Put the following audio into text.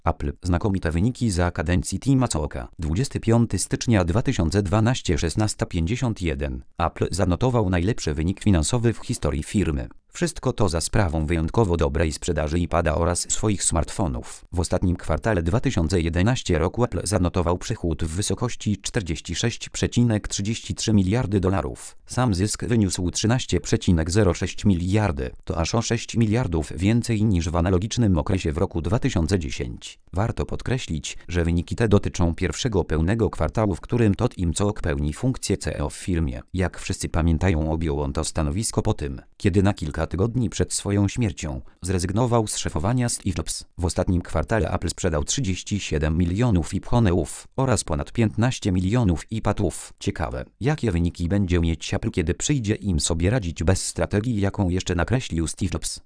Apple. Znakomite wyniki za kadencji Tima Cooka. 25 stycznia 2012 16:51. Apple zanotował najlepszy wynik finansowy w historii firmy. Wszystko to za sprawą wyjątkowo dobrej sprzedaży iPada oraz swoich smartfonów. W ostatnim kwartale 2011 roku Apple zanotował przychód w wysokości 46,33 miliardy dolarów. Sam zysk wyniósł 13,06 miliardy. To aż o 6 miliardów więcej niż w analogicznym okresie w roku 2010. Warto podkreślić, że wyniki te dotyczą pierwszego pełnego kwartału, w którym Todd Tim Cook pełni funkcję CEO w firmie. Jak wszyscy pamiętają, objął on to stanowisko po tym, kiedy na kilka tygodni przed swoją śmiercią zrezygnował z szefowania Steve Jobs. W ostatnim kwartale Apple sprzedał 37 milionów iPhone'ów oraz ponad 15 milionów iPadów. Ciekawe, jakie wyniki będzie mieć Apple, kiedy przyjdzie im sobie radzić bez strategii, jaką jeszcze nakreślił Steve Jobs.